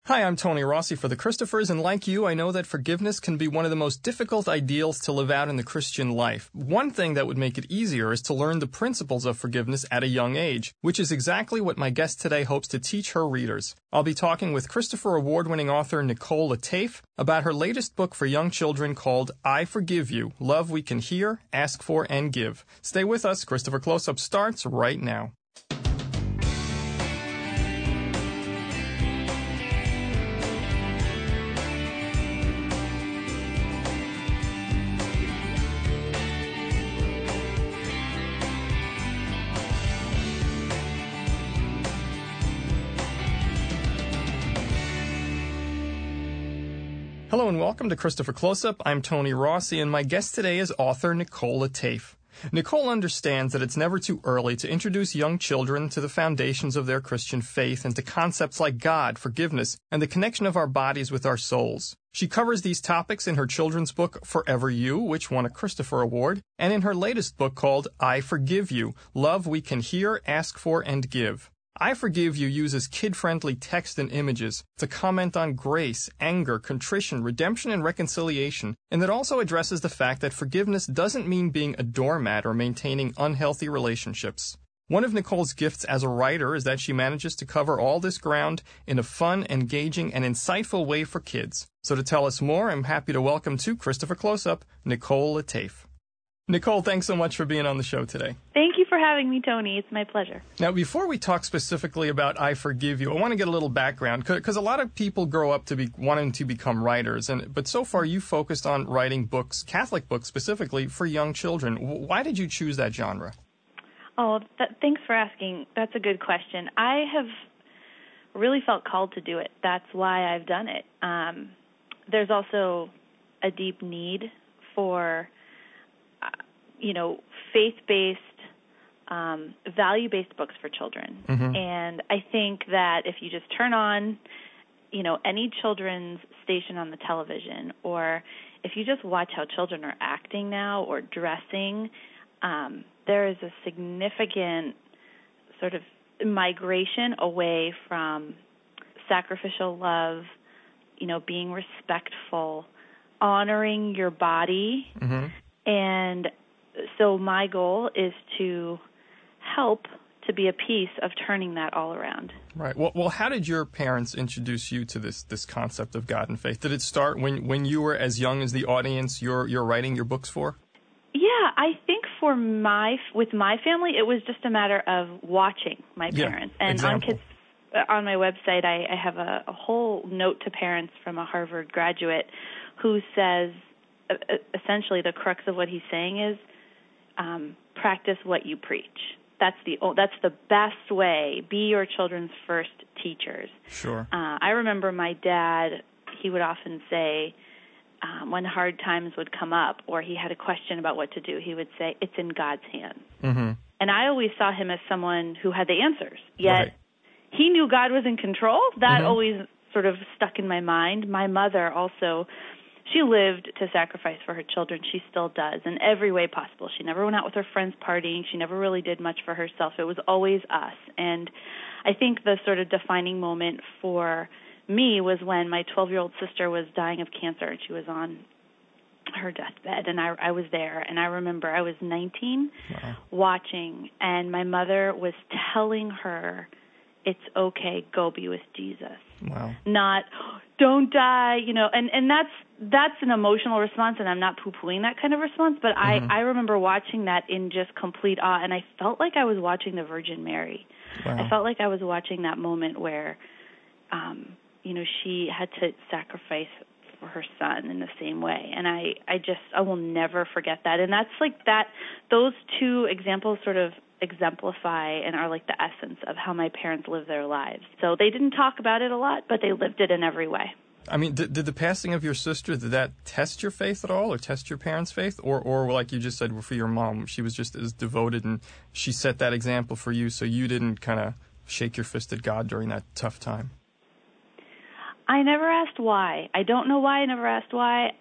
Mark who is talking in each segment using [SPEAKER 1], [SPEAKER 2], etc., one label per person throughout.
[SPEAKER 1] Hi, I'm Tony Rossi for the Christophers, and like you, I know that forgiveness can be one of the most difficult ideals to live out in the Christian life. One thing that would make it easier is to learn the principles of forgiveness at a young age, which is exactly what my guest today hopes to teach her readers. I'll be talking with Christopher Award-winning author Nicole Lataif about her latest book for young children called I Forgive You, Love We Can Hear, Ask For, and Give. Stay with us. Christopher Close-Up starts right now. Hello and welcome to Christopher Close-Up. I'm Tony Rossi, and my guest today is author Nicole Lataif. Nicole understands that it's never too early to introduce young children to the foundations of their Christian faith and to concepts like God, forgiveness, and the connection of our bodies with our souls. She covers these topics in her children's book, Forever You, which won a Christopher Award, and in her latest book called I Forgive You, Love We Can Hear, Ask For, and Give. I Forgive You uses kid-friendly text and images to comment on grace, anger, contrition, redemption, and reconciliation, and it also addresses the fact that forgiveness doesn't mean being a doormat or maintaining unhealthy relationships. One of Nicole's gifts as a writer is that she manages to cover all this ground in a fun, engaging, and insightful way for kids. So to tell us more, I'm happy to welcome to Christopher Close-Up, Nicole Lataif. Nicole, thanks so much for being on the show today.
[SPEAKER 2] Thank you for having me, Tony. It's my pleasure.
[SPEAKER 1] Now, before we talk specifically about I Forgive You, I want to get a little background, because a lot of people grow up to be wanting to become writers, but so far you focused on writing books, Catholic books specifically, for young children. Why did you choose that genre?
[SPEAKER 2] Oh, thanks for asking. That's a good question. I have really felt called to do it. That's why I've done it. There's also a deep need for faith-based, value-based books for children. Mm-hmm. And I think that if you just turn on, any children's station on the television, or if you just watch how children are acting now or dressing, there is a significant sort of migration away from sacrificial love, being respectful, honoring your body. Mm-hmm. And so my goal is to help to be a piece of turning that all around.
[SPEAKER 1] Right. Well, how did your parents introduce you to this concept of God and faith? Did it start when you were as young as the audience you're writing your books for?
[SPEAKER 2] Yeah, I think with my family, it was just a matter of watching my parents. And
[SPEAKER 1] example.
[SPEAKER 2] on my website, I have a whole note to parents from a Harvard graduate who says, essentially the crux of what he's saying is practice what you preach. That's the best way. Be your children's first teachers.
[SPEAKER 1] Sure.
[SPEAKER 2] I remember my dad, he would often say, when hard times would come up or he had a question about what to do, he would say, it's in God's hands. Mm-hmm. And I always saw him as someone who had the answers, yet he knew God was in control. That always sort of stuck in my mind. My mother also, she lived to sacrifice for her children. She still does in every way possible. She never went out with her friends partying. She never really did much for herself. It was always us. And I think the sort of defining moment for me was when my 12-year-old sister was dying of cancer, and she was on her deathbed, and I was there. And I remember I was 19 watching, and my mother was telling her, it's okay, go be with Jesus.
[SPEAKER 1] Wow.
[SPEAKER 2] Not, don't die, and that's an emotional response, and I'm not poo-pooing that kind of response, but I remember watching that in just complete awe, and I felt like I was watching the Virgin Mary. Wow. I felt like I was watching that moment where, she had to sacrifice for her son in the same way, and I will never forget that, and that's like that, those two examples sort of exemplify and are like the essence of how my parents lived their lives. So they didn't talk about it a lot, but they lived it in every way.
[SPEAKER 1] I mean, did the passing of your sister, did that test your faith at all or test your parents' faith? Or like you just said, for your mom, she was just as devoted and she set that example for you so you didn't kind of shake your fist at God during that tough time?
[SPEAKER 2] I never asked why. I don't know why I never asked why.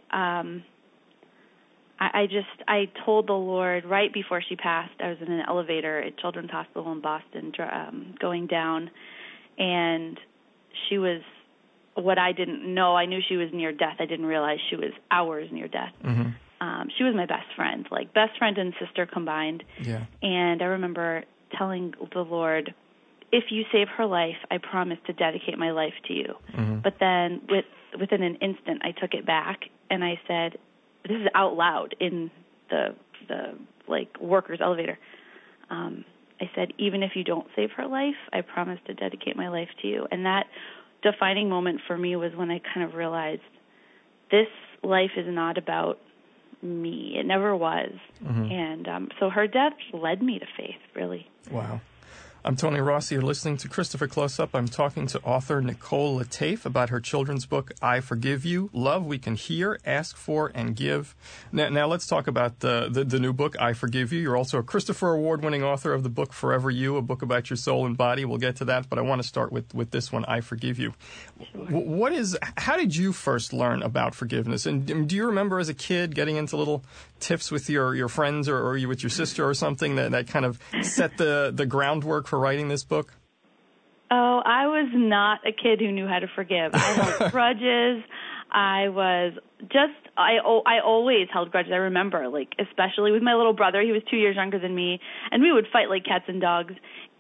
[SPEAKER 2] I told the Lord right before she passed. I was in an elevator at Children's Hospital in Boston going down, and she was what I didn't know, I knew she was near death. I didn't realize she was hours near death.
[SPEAKER 1] Mm-hmm.
[SPEAKER 2] She was my best friend, like best friend and sister combined.
[SPEAKER 1] Yeah.
[SPEAKER 2] And I remember telling the Lord, if you save her life, I promise to dedicate my life to you.
[SPEAKER 1] Mm-hmm.
[SPEAKER 2] But then within an instant, I took it back and I said, this is out loud in the like workers elevator. I said, even if you don't save her life, I promise to dedicate my life to you. And that defining moment for me was when I kind of realized this life is not about me. It never was.
[SPEAKER 1] Mm-hmm.
[SPEAKER 2] And so her death led me to faith, really.
[SPEAKER 1] Wow. I'm Tony Rossi. You're listening to Christopher Close Up. I'm talking to author Nicole Latafe about her children's book, I Forgive You, Love We Can Hear, Ask For, and Give. Now let's talk about the new book, I Forgive You. You're also a Christopher Award-winning author of the book Forever You, a book about your soul and body. We'll get to that, but I want to start with this one, I Forgive You. How did you first learn about forgiveness? And do you remember as a kid getting into little tiffs with your friends or you with your sister or something that kind of set the groundwork for writing this book?
[SPEAKER 2] Oh, I was not a kid who knew how to forgive. I held grudges. I always held grudges. I remember, like, especially with my little brother. He was 2 years younger than me, and we would fight like cats and dogs.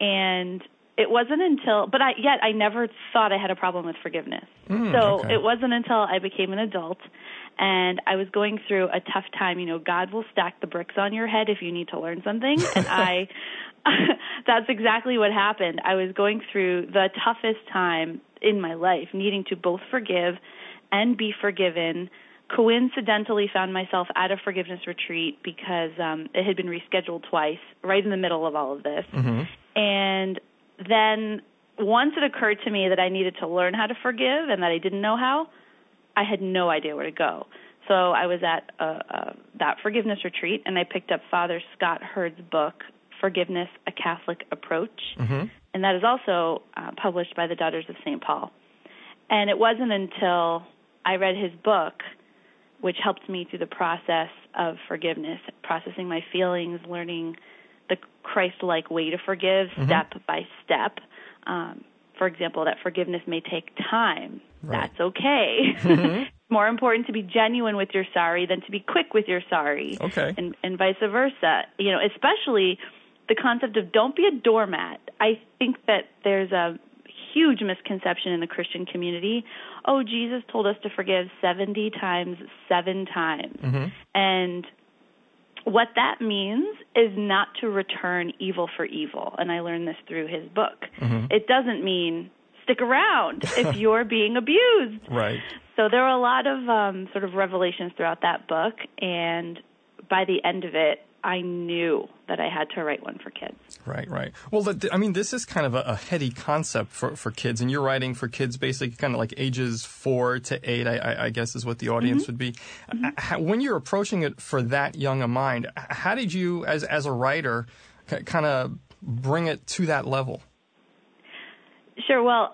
[SPEAKER 2] And it wasn't until, I never thought I had a problem with forgiveness.
[SPEAKER 1] Okay.
[SPEAKER 2] It wasn't until I became an adult and I was going through a tough time. You know, God will stack the bricks on your head if you need to learn something. And that's exactly what happened. I was going through the toughest time in my life, needing to both forgive and be forgiven. Coincidentally found myself at a forgiveness retreat because it had been rescheduled twice, right in the middle of all of this.
[SPEAKER 1] Mm-hmm.
[SPEAKER 2] And then once it occurred to me that I needed to learn how to forgive and that I didn't know how, I had no idea where to go. So I was at that forgiveness retreat, and I picked up Father Scott Hurd's book, Forgiveness, A Catholic Approach.
[SPEAKER 1] Mm-hmm.
[SPEAKER 2] And that is also published by the Daughters of St. Paul. And it wasn't until I read his book, which helped me through the process of forgiveness, processing my feelings, learning the Christ-like way to forgive step by step. For example, that forgiveness may take time.
[SPEAKER 1] Right.
[SPEAKER 2] That's okay.
[SPEAKER 1] Mm-hmm.
[SPEAKER 2] More important to be genuine with your sorry than to be quick with your sorry.
[SPEAKER 1] Okay.
[SPEAKER 2] And vice versa. You know, especially the concept of don't be a doormat. I think that there's a huge misconception in the Christian community. Oh, Jesus told us to forgive 70 times, 7 times.
[SPEAKER 1] Mm-hmm.
[SPEAKER 2] And what that means is not to return evil for evil. And I learned this through his book.
[SPEAKER 1] Mm-hmm.
[SPEAKER 2] It doesn't mean stick around if you're being abused.
[SPEAKER 1] Right.
[SPEAKER 2] So there were a lot of sort of revelations throughout that book. And by the end of it, I knew that I had to write one for kids.
[SPEAKER 1] Right. Well, this is kind of a heady concept for kids, and you're writing for kids basically kind of like ages 4 to 8, I guess is what the audience would be. Mm-hmm. When you're approaching it for that young a mind, how did you, as a writer, kind of bring it to that level?
[SPEAKER 2] Sure. Well,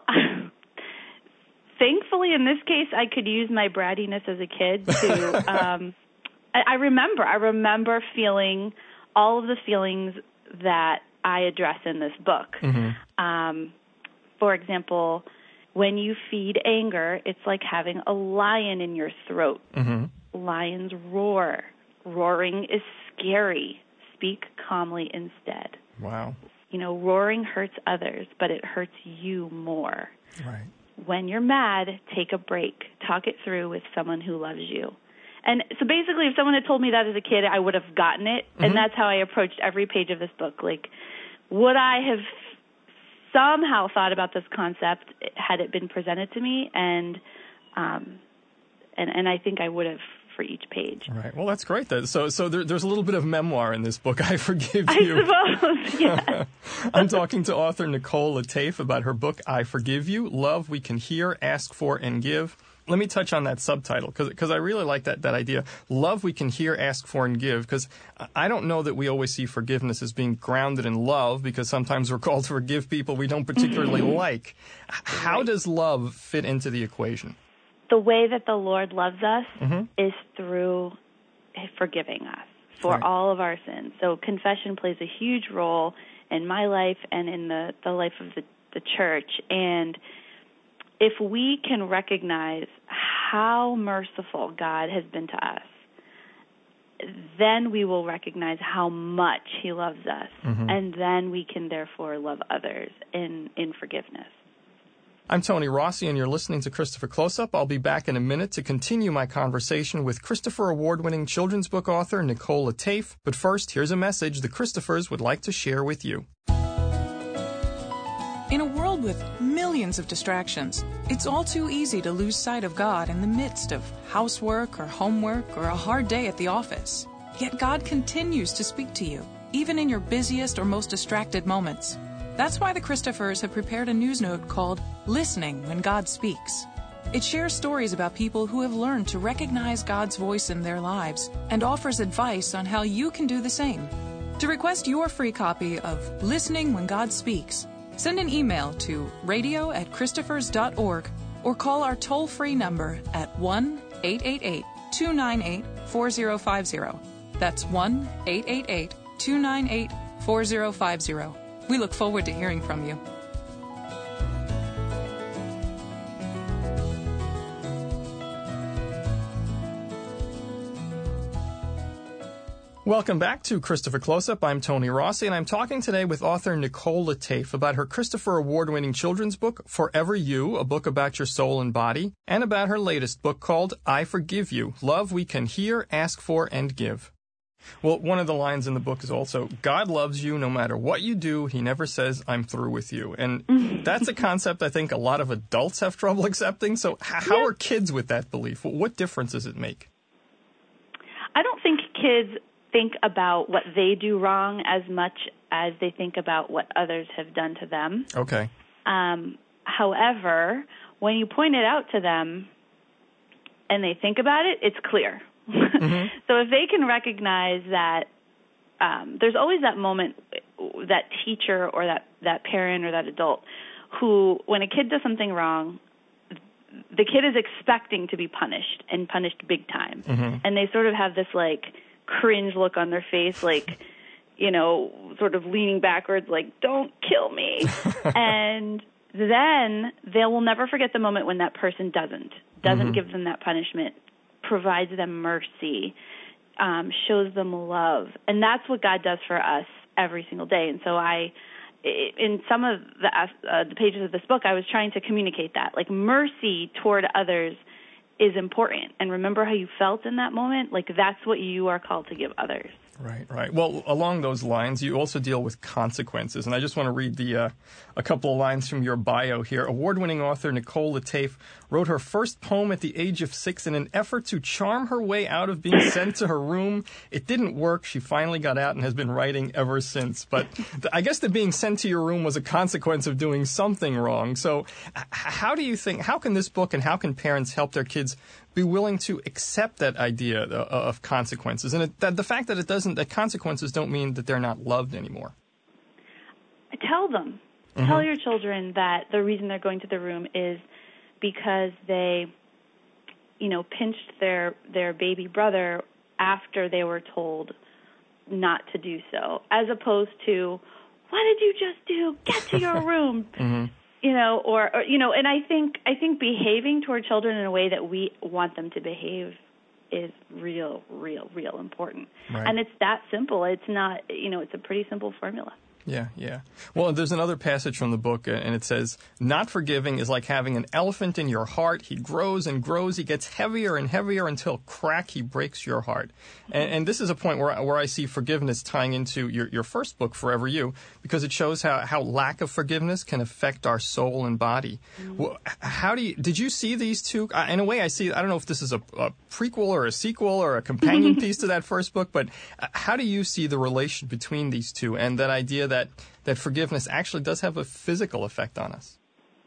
[SPEAKER 2] thankfully in this case, I could use my brattiness as a kid to... I remember feeling all of the feelings that I address in this book.
[SPEAKER 1] Mm-hmm.
[SPEAKER 2] For example, when you feed anger, it's like having a lion in your throat.
[SPEAKER 1] Mm-hmm.
[SPEAKER 2] Lions roar. Roaring is scary. Speak calmly instead.
[SPEAKER 1] Wow.
[SPEAKER 2] You know, roaring hurts others, but it hurts you more.
[SPEAKER 1] Right.
[SPEAKER 2] When you're mad, take a break. Talk it through with someone who loves you. And so basically, if someone had told me that as a kid, I would have gotten it. Mm-hmm. And that's how I approached every page of this book. Like, would I have somehow thought about this concept had it been presented to me? And I think I would have for each page.
[SPEAKER 1] Right. Well, that's great. So there's a little bit of memoir in this book, I Forgive
[SPEAKER 2] You.
[SPEAKER 1] I
[SPEAKER 2] suppose, yeah.
[SPEAKER 1] I'm talking to author Nicole Latafe about her book, I Forgive You, Love We Can Hear, Ask For, and Give. Let me touch on that subtitle, because I really like that idea. Love we can hear, ask for, and give, because I don't know that we always see forgiveness as being grounded in love, because sometimes we're called to forgive people we don't particularly like. How does love fit into the equation?
[SPEAKER 2] The way that the Lord loves us is through forgiving us for all of our sins. So confession plays a huge role in my life and in the life of the church. And if we can recognize how merciful God has been to us, then we will recognize how much He loves us, and then we can therefore love others in forgiveness.
[SPEAKER 1] I'm Tony Rossi, and you're listening to Christopher Close-Up. I'll be back in a minute to continue my conversation with Christopher Award-winning children's book author Nicola Tafe. But first, here's a message the Christophers would like to share with you.
[SPEAKER 3] In a world with millions of distractions, it's all too easy to lose sight of God in the midst of housework or homework or a hard day at the office. Yet God continues to speak to you, even in your busiest or most distracted moments. That's why the Christophers have prepared a news note called Listening When God Speaks. It shares stories about people who have learned to recognize God's voice in their lives and offers advice on how you can do the same. To request your free copy of Listening When God Speaks, send an email to radio@christophers.org or call our toll-free number at 1-888-298-4050. That's 1-888-298-4050. We look forward to hearing from you.
[SPEAKER 1] Welcome back to Christopher Close-Up. I'm Tony Rossi, and I'm talking today with author Nicola Tafe about her Christopher Award-winning children's book, Forever You, a book about your soul and body, and about her latest book called I Forgive You, Love We Can Hear, Ask For, and Give. Well, one of the lines in the book is also, God loves you no matter what you do. He never says, I'm through with you. And that's a concept I think a lot of adults have trouble accepting. So how are kids with that belief? What difference does it make?
[SPEAKER 2] I don't think kids think about what they do wrong as much as they think about what others have done to them.
[SPEAKER 1] Okay.
[SPEAKER 2] However, when you point it out to them and they think about it, it's clear. So if they can recognize that there's always that moment, that teacher or that parent or that adult who, when a kid does something wrong, the kid is expecting to be punished and punished big time. And they sort of have this like cringe look on their face, like, you know, sort of leaning backwards, like, don't kill me. And then they will never forget the moment when that person doesn't give them that punishment, provides them mercy, shows them love. And that's what God does for us every single day. And so in some of the pages of this book, I was trying to communicate that. Like, mercy toward others is important. And remember how you felt in that moment? Like, that's what you are called to give others.
[SPEAKER 1] Right. Well, along those lines, you also deal with consequences. And I just want to read a couple of lines from your bio here. Award-winning author Nicola Tafe wrote her first poem at the age of 6 in an effort to charm her way out of being sent to her room. It didn't work. She finally got out and has been writing ever since. But I guess the being sent to your room was a consequence of doing something wrong. So how can this book and how can parents help their kids be willing to accept that idea of consequences, and that the fact that that consequences don't mean that they're not loved anymore?
[SPEAKER 2] Tell them. Tell your children that the reason they're going to the room is because they, pinched their baby brother after they were told not to do so, as opposed to, what did you just do? Get to your room. And I think behaving toward children in a way that we want them to behave is real important.
[SPEAKER 1] Right.
[SPEAKER 2] And it's that simple. It's not, it's a pretty simple formula.
[SPEAKER 1] Yeah. Well, there's another passage from the book, and it says, not forgiving is like having an elephant in your heart. He grows and grows. He gets heavier and heavier until, crack, he breaks your heart. And this is a point where I see forgiveness tying into your first book, Forever You, because it shows how lack of forgiveness can affect our soul and body. Well, did you see these two? In a way, I don't know if this is a prequel or a sequel or a companion piece to that first book, but how do you see the relation between these two and that idea that forgiveness actually does have a physical effect on us?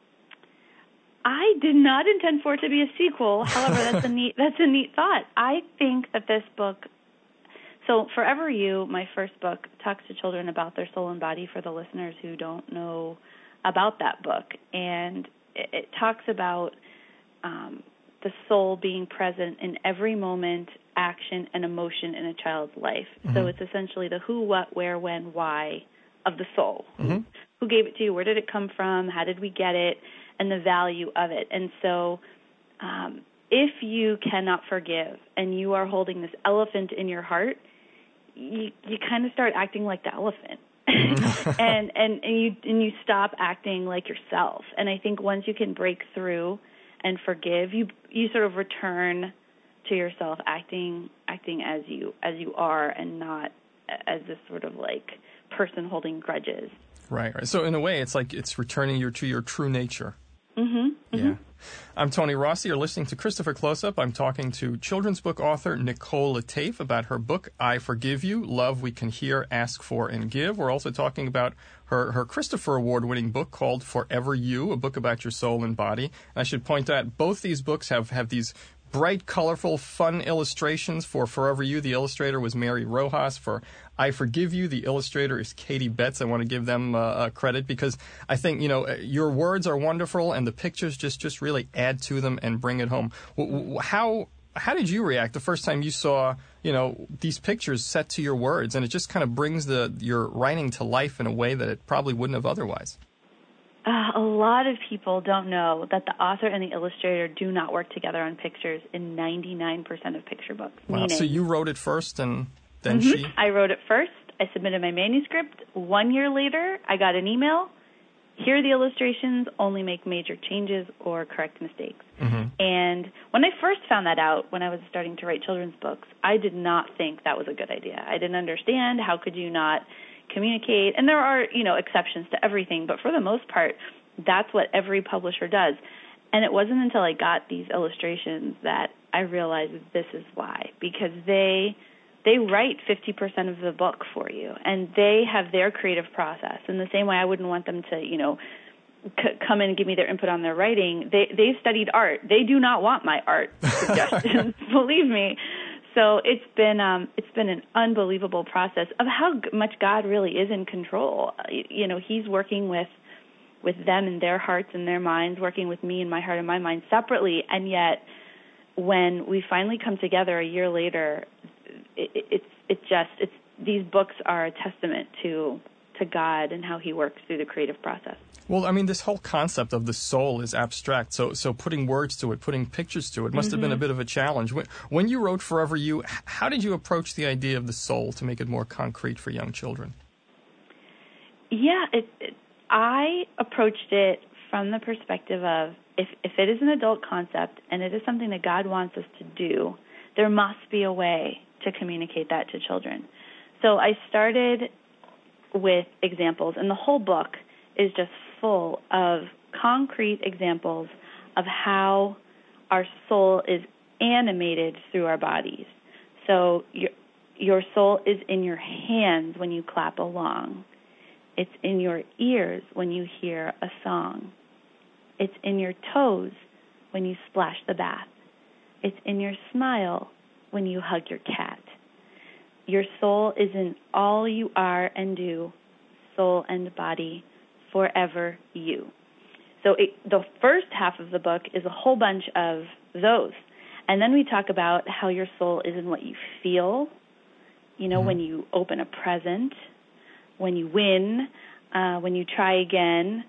[SPEAKER 2] I did not intend for it to be a sequel. However, that's a neat thought. I think that this book, so Forever You, my first book, talks to children about their soul and body for the listeners who don't know about that book. And it talks about the soul being present in every moment, action, and emotion in a child's life. So it's essentially the who, what, where, when, why of the soul. Who gave it to you? Where did it come from? How did we get it? and the value of it. And so if you cannot forgive and you are holding this elephant in your heart, you kind of start acting like the elephant. and you stop acting like yourself. And I think once you can break through and forgive, you sort of return to yourself acting as you are, and not as this sort of like person holding grudges.
[SPEAKER 1] Right. So in a way, it's like it's returning to your true nature.
[SPEAKER 2] Mm-hmm.
[SPEAKER 1] Yeah.
[SPEAKER 2] Mm-hmm.
[SPEAKER 1] I'm Tony Rossi. You're listening to Christopher Close-Up. I'm talking to children's book author Nicole Latafe about her book, I Forgive You, Love We Can Hear, Ask For, and Give. We're also talking about her Christopher Award-winning book called Forever You, a book about your soul and body. And I should point out, both these books have these bright, colorful, fun illustrations. For Forever You, the illustrator was Mary Rojas. For I Forgive You, the illustrator is Katie Betts. I want to give them credit because I think, your words are wonderful and the pictures just really add to them and bring it home. How did you react the first time you saw, these pictures set to your words, and it just kind of brings your writing to life in a way that it probably wouldn't have otherwise?
[SPEAKER 2] A lot of people don't know that the author and the illustrator do not work together on pictures in 99% of picture books.
[SPEAKER 1] Wow. So you wrote it first and then
[SPEAKER 2] mm-hmm.
[SPEAKER 1] she?
[SPEAKER 2] I wrote it first. I submitted my manuscript. 1 year later, I got an email. Here are the illustrations. Only make major changes or correct mistakes.
[SPEAKER 1] Mm-hmm.
[SPEAKER 2] And when I first found that out, when I was starting to write children's books, I did not think that was a good idea. I didn't understand how could you not communicate. And there are, exceptions to everything, but for the most part, that's what every publisher does. And it wasn't until I got these illustrations that I realized this is why, because they write 50% of the book for you, and they have their creative process. In the same way I wouldn't want them to, come in and give me their input on their writing. They've studied art. They do not want my art suggestions, believe me. So it's been an unbelievable process of how much God really is in control. He's working with them and their hearts and their minds, working with me and my heart and my mind separately, and yet when we finally come together a year later, these books are a testament to God and how He works through the creative process.
[SPEAKER 1] Well, I mean, this whole concept of the soul is abstract, so putting words to it, putting pictures to it must have been a bit of a challenge. When you wrote Forever You, how did you approach the idea of the soul to make it more concrete for young children?
[SPEAKER 2] Yeah, I approached it from the perspective of if it is an adult concept and it is something that God wants us to do, there must be a way to communicate that to children. So I started with examples, and the whole book is just full of concrete examples of how our soul is animated through our bodies. So your soul is in your hands when you clap along. It's in your ears when you hear a song. It's in your toes when you splash the bath. It's in your smile when you hug your cat. Your soul is in all you are and do, soul and body, forever you. So the first half of the book is a whole bunch of those. And then we talk about how your soul is in what you feel, when you open a present, when you win, when you try again.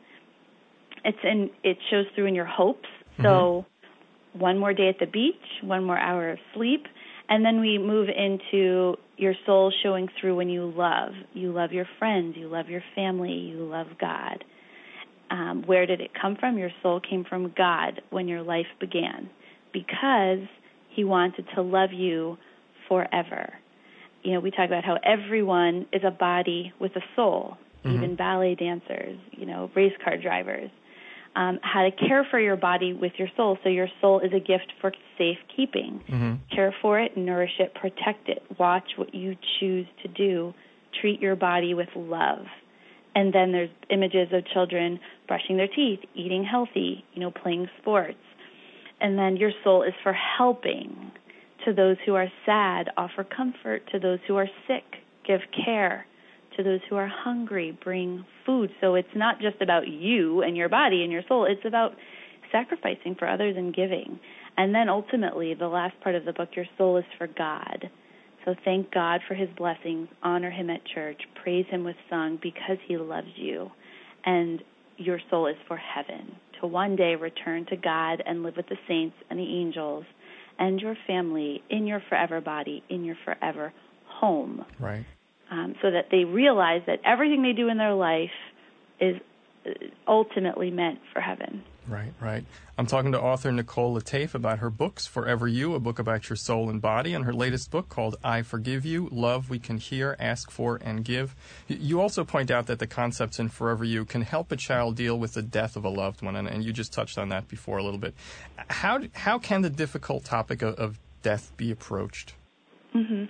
[SPEAKER 2] It shows through in your hopes. So one more day at the beach, one more hour of sleep, and then we move into your soul showing through when you love. You love your friends, you love your family, you love God. Where did it come from? Your soul came from God when your life began, because He wanted to love you forever. We talk about how everyone is a body with a soul, even ballet dancers, race car drivers. How to care for your body with your soul. So your soul is a gift for safekeeping. Care for it, nourish it, protect it. Watch what you choose to do. Treat your body with love. And then there's images of children brushing their teeth, eating healthy, playing sports. And then your soul is for helping. To those who are sad, offer comfort. To those who are sick, give care. To those who are hungry, bring food. So it's not just about you and your body and your soul. It's about sacrificing for others and giving. And then ultimately, the last part of the book, your soul is for God. So thank God for His blessings. Honor Him at church. Praise Him with song because He loves you. And your soul is for heaven, to one day return to God and live with the saints and the angels and your family in your forever body, in your forever home.
[SPEAKER 1] Right.
[SPEAKER 2] So that they realize that everything they do in their life is ultimately meant for heaven.
[SPEAKER 1] Right, right. I'm talking to author Nicole Lataif about her books, Forever You, a book about your soul and body, and her latest book called I Forgive You, Love We Can Hear, Ask For, and Give. You also point out that the concepts in Forever You can help a child deal with the death of a loved one, and you just touched on that before a little bit. How can the difficult topic of death be approached?
[SPEAKER 2] Mm-hmm.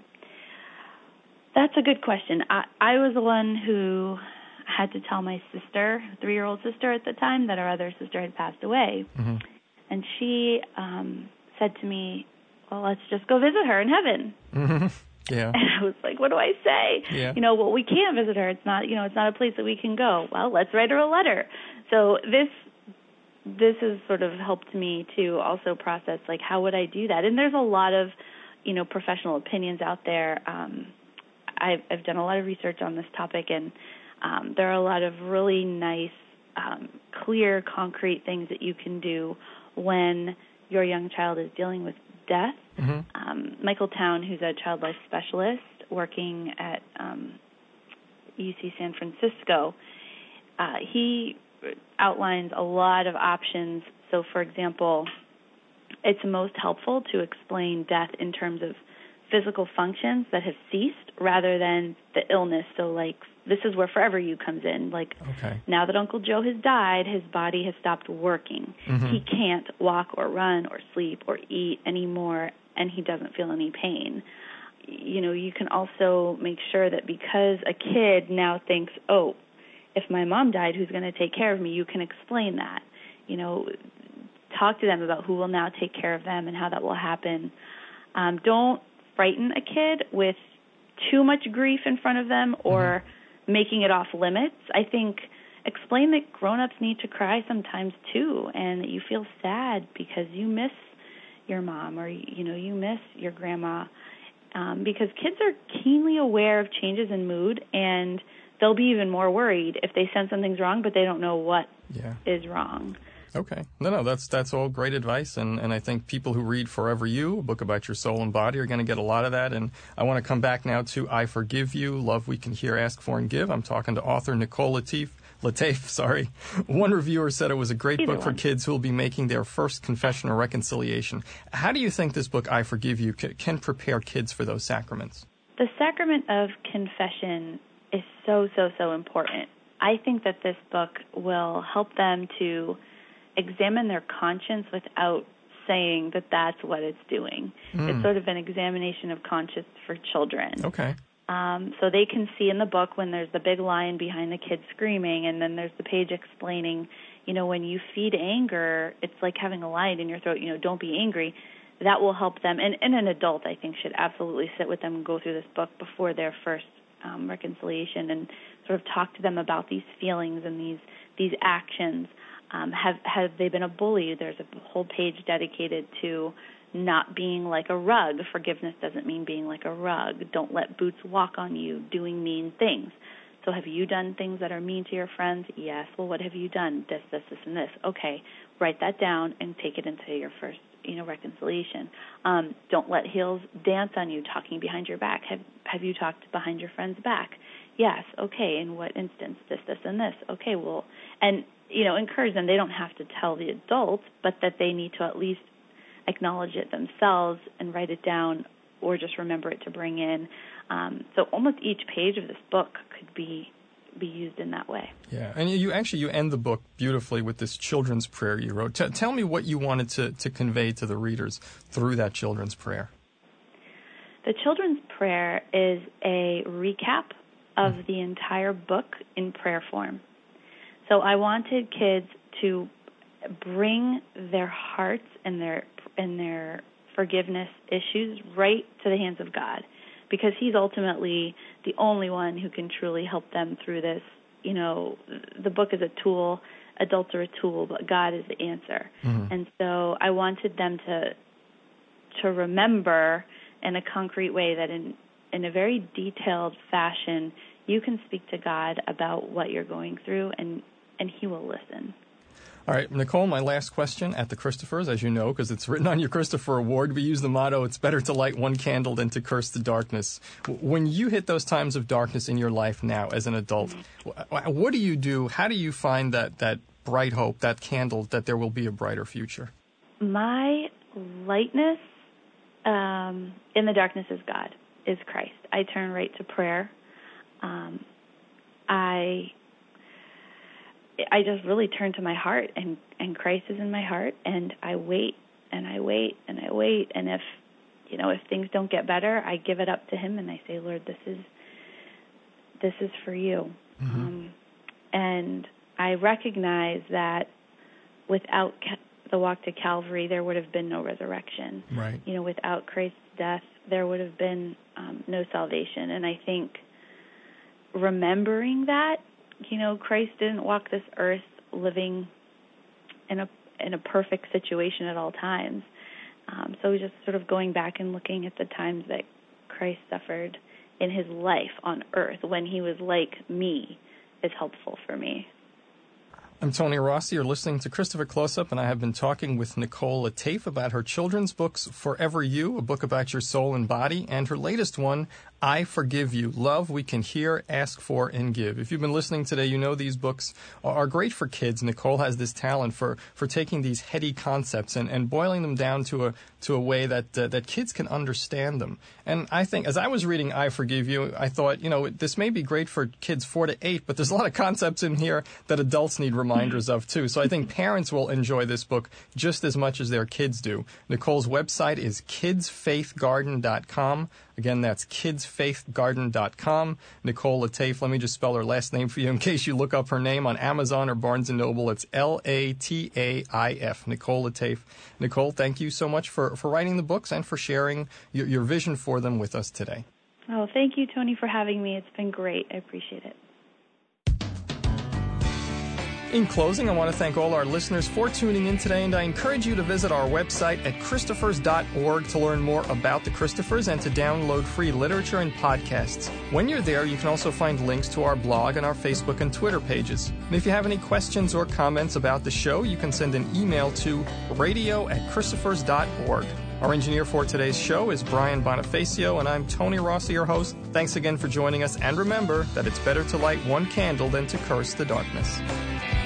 [SPEAKER 2] That's a good question. I was the one who had to tell my sister, 3-year-old sister at the time, that our other sister had passed away. Mm-hmm. And she said to me, well, let's just go visit her in heaven.
[SPEAKER 1] Mm-hmm. Yeah. And
[SPEAKER 2] I was like, what do I say?
[SPEAKER 1] Yeah.
[SPEAKER 2] Well, we can't visit her. It's not, it's not a place that we can go. Well, let's write her a letter. So this has sort of helped me to also process, like, how would I do that? And there's a lot of, professional opinions out there. I've done a lot of research on this topic, and there are a lot of really nice, clear, concrete things that you can do when your young child is dealing with death. Mm-hmm. Michael Town, who's a child life specialist working at UC San Francisco, he outlines a lot of options. So, for example, it's most helpful to explain death in terms of physical functions that have ceased rather than the illness. So, like, this is where Forever You comes in. Like, okay. Now that Uncle Joe has died, his body has stopped working. Mm-hmm. He can't walk or run or sleep or eat anymore, and he doesn't feel any pain. You can also make sure that because a kid now thinks, oh, if my mom died, who's going to take care of me? You can explain that. Talk to them about who will now take care of them and how that will happen. Don't frighten a kid with too much grief in front of them or making it off limits. I think explain that grown-ups need to cry sometimes too, and that you feel sad because you miss your mom or you miss your grandma, because kids are keenly aware of changes in mood, and they'll be even more worried if they sense something's wrong but they don't know what is wrong.
[SPEAKER 1] Okay. No, that's all great advice, and I think people who read Forever You, a book about your soul and body, are going to get a lot of that. And I want to come back now to I Forgive You, Love We Can Hear, Ask For, and Give. I'm talking to author Nicole Lataif. One reviewer said it was a great book for kids who will be making their first confession or reconciliation. How do you think this book, I Forgive You, can prepare kids for those sacraments?
[SPEAKER 2] The sacrament of confession is so, so, so important. I think that this book will help them to examine their conscience without saying that that's what it's doing. It's sort of an examination of conscience for children.
[SPEAKER 1] Okay.
[SPEAKER 2] So they can see in the book when there's the big lion behind the kid screaming, and then there's the page explaining, when you feed anger, it's like having a lion in your throat, don't be angry. That will help them. And an adult, I think, should absolutely sit with them and go through this book before their first reconciliation and sort of talk to them about these feelings and these actions. Have they been a bully? There's a whole page dedicated to not being like a rug. Forgiveness doesn't mean being like a rug. Don't let boots walk on you, doing mean things. So have you done things that are mean to your friends? Yes. Well, what have you done? This, and this. Okay, write that down and take it into your first, reconciliation. Don't let heels dance on you, talking behind your back. Have you talked behind your friend's back? Yes. Okay, in what instance? This, and this. Okay, well, and encourage them. They don't have to tell the adults, but that they need to at least acknowledge it themselves and write it down, or just remember it to bring in. So almost each page of this book could be used in that way.
[SPEAKER 1] Yeah, and you end the book beautifully with this children's prayer you wrote. Tell me what you wanted to convey to the readers through that children's prayer.
[SPEAKER 2] The children's prayer is a recap of the entire book in prayer form. So I wanted kids to bring their hearts and their forgiveness issues right to the hands of God, because He's ultimately the only one who can truly help them through this. The book is a tool, adults are a tool, but God is the answer. Mm-hmm. And so I wanted them to remember in a concrete way that in a very detailed fashion, you can speak to God about what you're going through, and He will listen.
[SPEAKER 1] All right, Nicole, my last question at the Christophers, as you know, because it's written on your Christopher Award, we use the motto, it's better to light one candle than to curse the darkness. When you hit those times of darkness in your life now as an adult, what do you do? How do you find that bright hope, that candle, that there will be a brighter future?
[SPEAKER 2] My lightness in the darkness is God, is Christ. I turn right to prayer. I just really turn to my heart, and Christ is in my heart, and I wait, and I wait, and I wait, and if things don't get better, I give it up to Him, and I say, Lord, this is for you. Mm-hmm. And I recognize that without the walk to Calvary, there would have been no resurrection.
[SPEAKER 1] Right.
[SPEAKER 2] Without Christ's death, there would have been no salvation. And I think remembering that, Christ didn't walk this earth living in a perfect situation at all times. So just sort of going back and looking at the times that Christ suffered in His life on earth when He was like me is helpful for me.
[SPEAKER 1] I'm Tony Rossi. You're listening to Christopher Close-Up, and I have been talking with Nicole Lataif about her children's books, Forever You, a book about your soul and body, and her latest one, I Forgive You, Love We Can Hear, Ask For, and Give. If you've been listening today, you know these books are great for kids. Nicole has this talent for taking these heady concepts and boiling them down to a way that kids can understand them. And I think, as I was reading I Forgive You, I thought, this may be great for kids 4 to 8, but there's a lot of concepts in here that adults need reminders of, too. So I think parents will enjoy this book just as much as their kids do. Nicole's website is kidsfaithgarden.com. Again, that's kidsfaithgarden.com. Nicole Lataif, let me just spell her last name for you in case you look up her name on Amazon or Barnes & Noble. It's Lataif, Nicole Lataif. Nicole, thank you so much for writing the books and for sharing your vision for them with us today.
[SPEAKER 2] Oh, thank you, Tony, for having me. It's been great. I appreciate it.
[SPEAKER 1] In closing, I want to thank all our listeners for tuning in today, and I encourage you to visit our website at Christophers.org to learn more about the Christophers and to download free literature and podcasts. When you're there, you can also find links to our blog and our Facebook and Twitter pages. And if you have any questions or comments about the show, you can send an email to radio@Christophers.org. Our engineer for today's show is Brian Bonifacio, and I'm Tony Rossi, your host. Thanks again for joining us, and remember that it's better to light one candle than to curse the darkness.